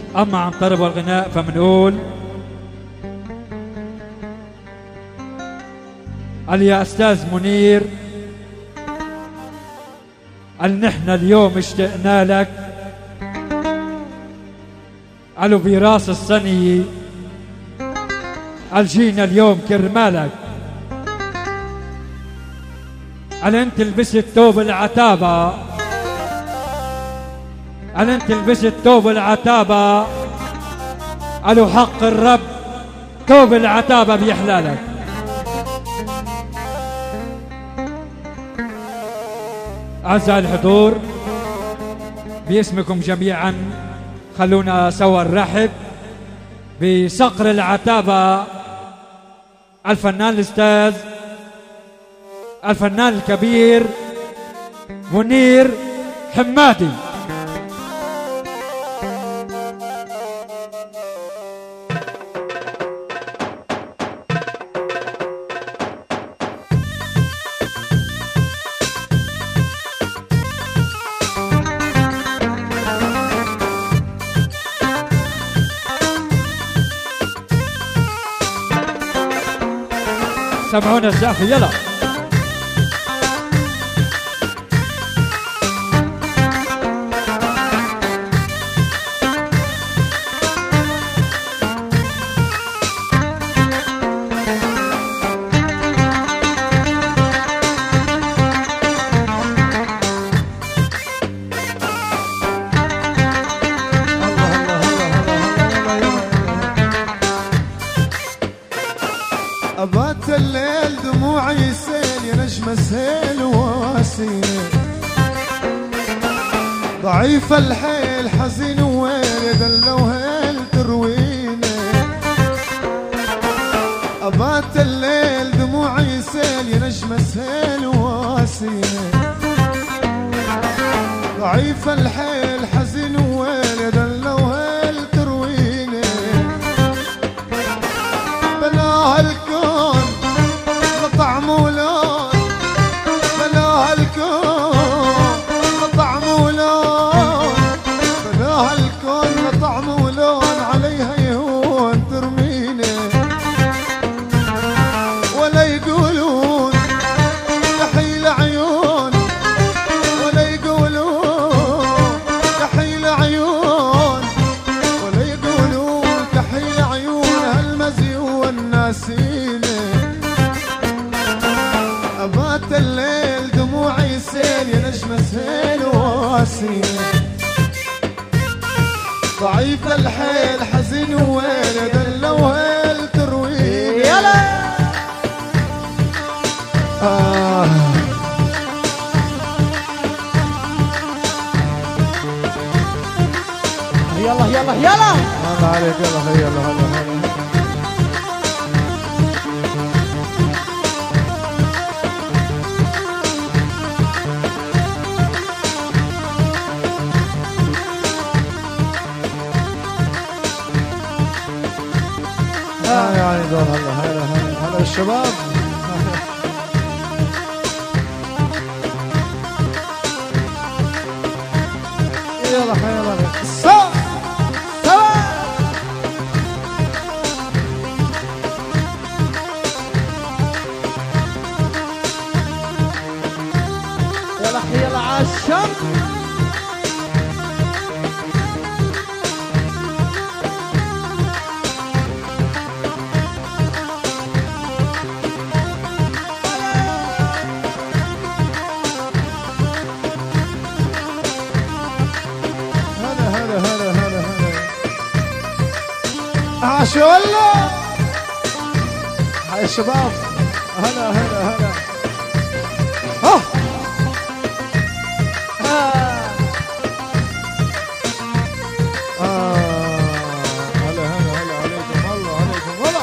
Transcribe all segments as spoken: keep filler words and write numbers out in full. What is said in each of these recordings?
أما عن طرب والغناء فمنقول قال يا أستاذ منير، قال نحن اليوم اشتقنا لك، قالوا براس الصنية، قال جينا اليوم كرمالك، قال انت لبست ثوب العتابة، قال انت لبست ثوب العتابة، قالوا حق الرب ثوب العتابة بيحلالك. أعزائي الحضور، باسمكم جميعا خلونا سوا نرحب بصقر العتابة الفنان الأستاذ الفنان الكبير منير حمادي. سمعونا الزعف يلا. أبات الليل دموعي سيل يا نجم سيل واسيني، ضعيف الحيل حزين ويل يا دلة وهيل ترويني. أبات الليل دموعي سيل يا نجم سيل واسيني، ضعيف الحيل حزين ويل يا دلة وهيل ترويني. بناها الكون لطعم ولون، بناها الكون لطعم ولون، بناها الكون لطعم ولون، عليها يهون ترميني. ولا يقولون كحيل عيون، ولا يقولون كحيل عيون، ولا يقولون كحيل عيون، هالمزي والناسيني. أبات الليل دموعي سيل يا نجم سيل واسيني، ضعيف الحيل حزين ويل يا دلة وهيل ترويني. يلا آه. يلا يلا يلا الله عليك. يلا يلا يلا يلا. آه يعني دول هلا هلا هلا هلا الشباب. يلا يلا صح سوا. يلا يلا عالشم. عاشوا الله. هاي الشباب. هلا هلا هلا. ها آه. هلا هلا هلا عليكم. الله عليكم والله.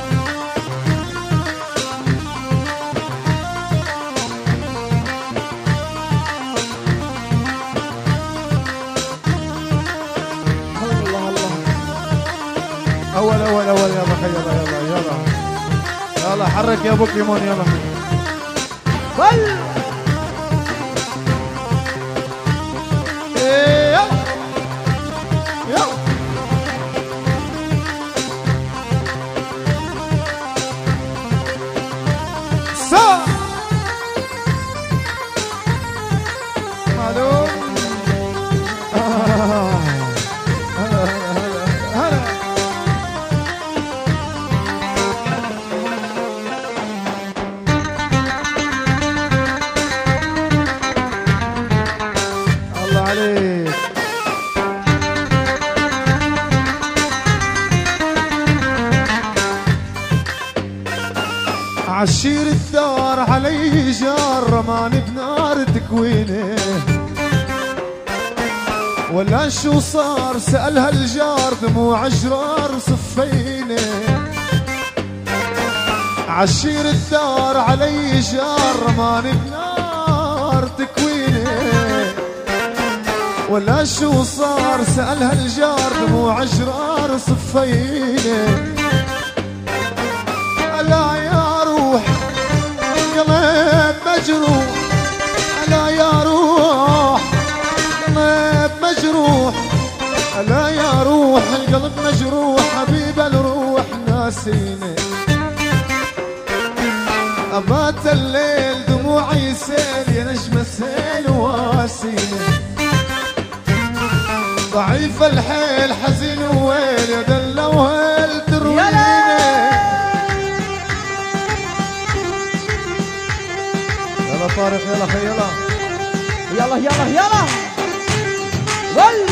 اول اول اول يلا يلا يلا يلا يلا حرك يا بوكيمون يلا. بل إيه يلا يلا عليك. عشير الدار علي جار رماني بنار تكوينه، ولا شو صار سألها الجار دموع جرار صفينه. عشير الدار علي جار رماني بنار تكوينه، ولا شو صار سألها الجار دموع جرار صفينه. ألا يا روح قلب مجروح، ألا يا روح قلب مجروح، ألا يا روح القلب مجروح حبيب الروح ناسيني. أبات الليل دموعي سيل يا نجم السيل واسيني. ضعيف الحيل حزين وويل يا دلة وهيل ترويني. يلا طارق يلا خي يلا يلا يلا يلا ول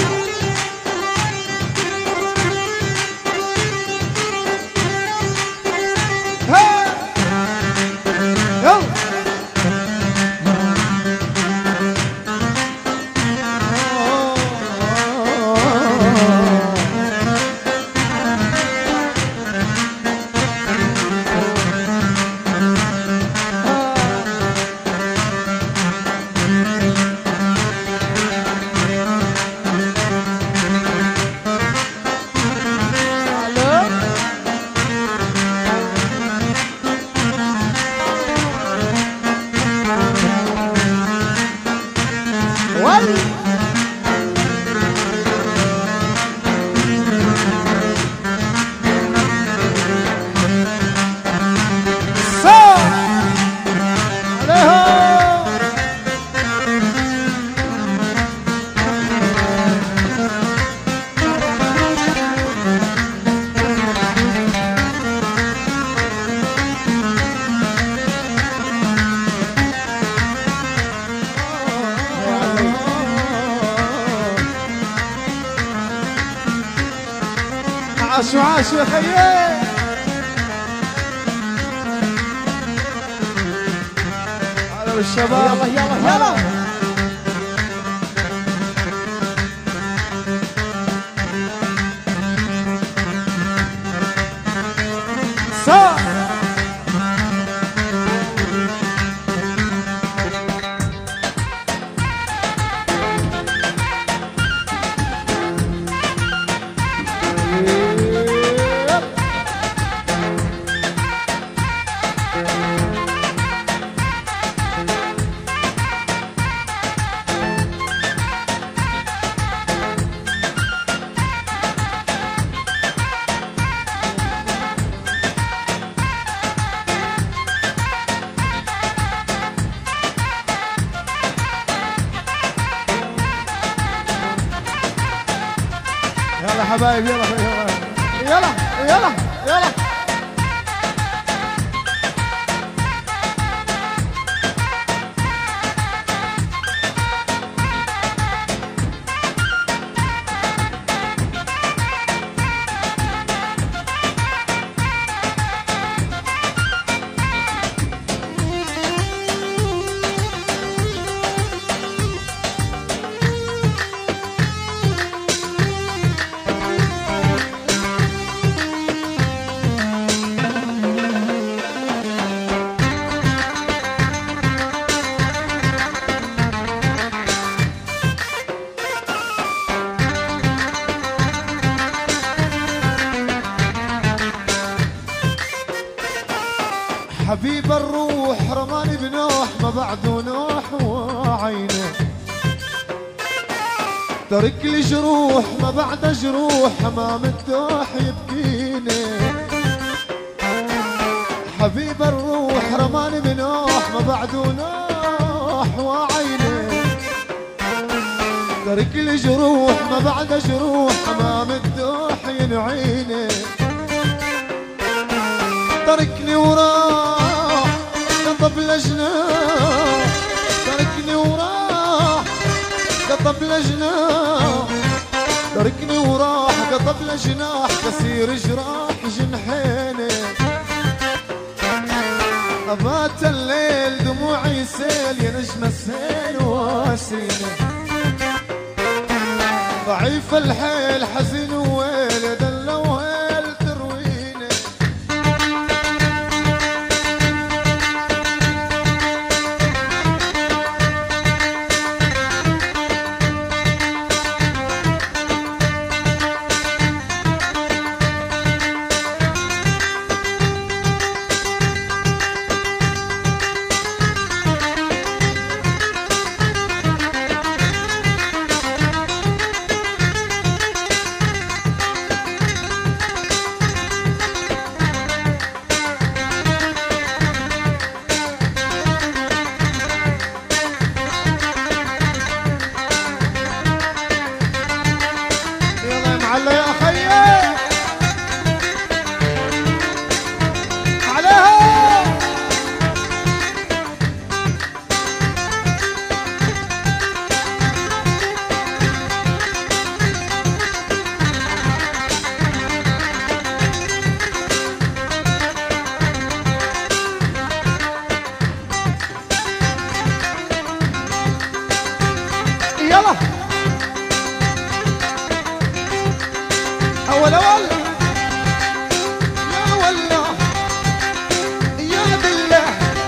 عاشوا عاشوا يا خيي. هلا بالشباب يلا يلا يلا صار. يلا حبايب يلا يلا يلا يلا. حبيب الروح رماني بنوح ما بعده نوح وعينه. ترك لي جروح ما بعد جروح امام الدوح يبكيني. حبيب الروح رماني بنوح ما بعده نوح وعينه. ترك لي جروح ما بعد جروح امام الدوح ينعيني. تركني وراح قطب لجناح، تركني وراح قطب لجناح تركني وراح قطب لجناح كسير جراح جنحيني أبات الليل دموعي سيل يا نجم السيل واسيني ضعيف الحيل حزين وويل دل وهيل ترويني على يا خيي عليها يلا أول أول يا ولا يا بالله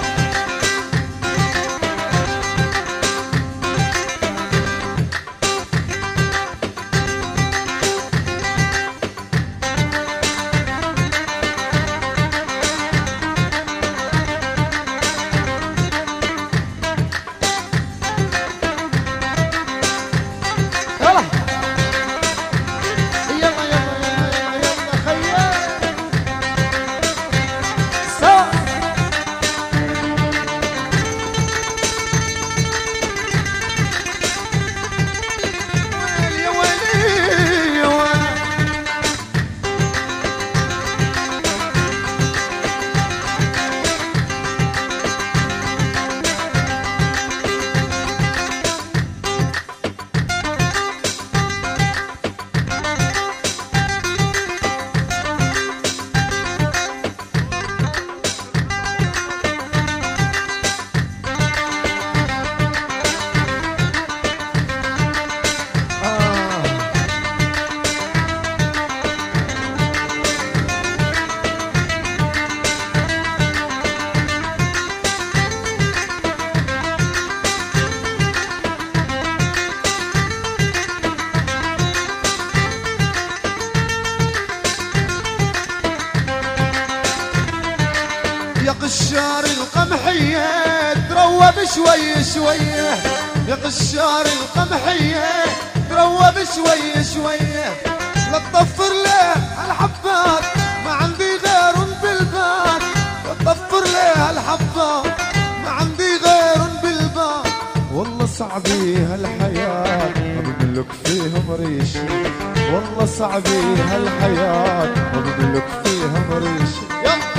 يا قشار القمحية تروى بشوي شوية يا قشار القمحية تروى بشوي شوية لا تطفر له هالحبات ما عندي غير بالبات لا تطفر له هالحبات ما عندي غير بالبات والله صعبي هالحياة ما بملك فيها مريشي والله صعبي هالحياة ما بملك فيها مريشي يلا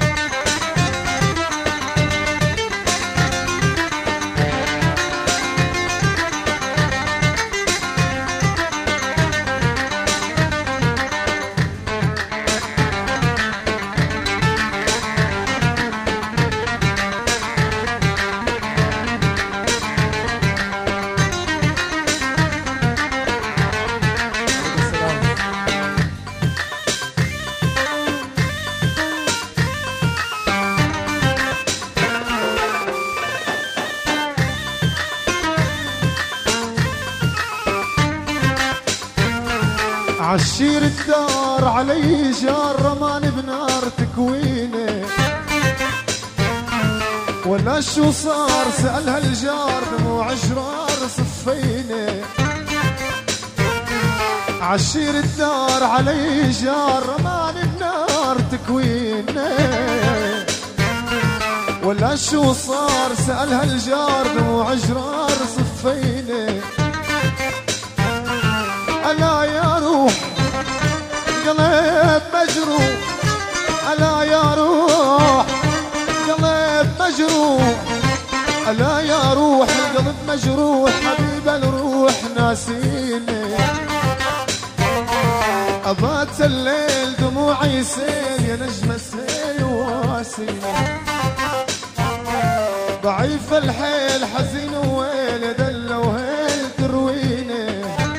عشير الدار علي جار رماني بنار تكوينه ولا شو صار سألها الجار دموع جرار صفينه عشير الدار علي جار رماني بنار تكوينه ولا شو صار سألها الجار دموع جرار صفينه ألا يا روح قلب مجروح ألا يا روح قلب مجروح هلا يا روح القلب مجروح حبيب الروح ناسيني أبات الليل دموعي يسيل يا نجم السيل واسيني ضعيف الحيل حزين وويل دل وهيل ترويني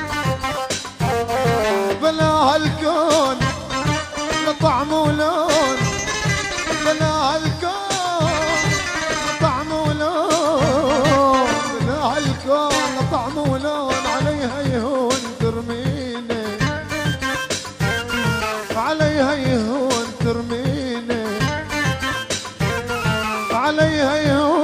بلا هالكون لطعم ولون بلا هالكون لطعم ولون بلا هالكون لطعم ولون عليها يهون ترميني عليها يهون ترميني عليها يهون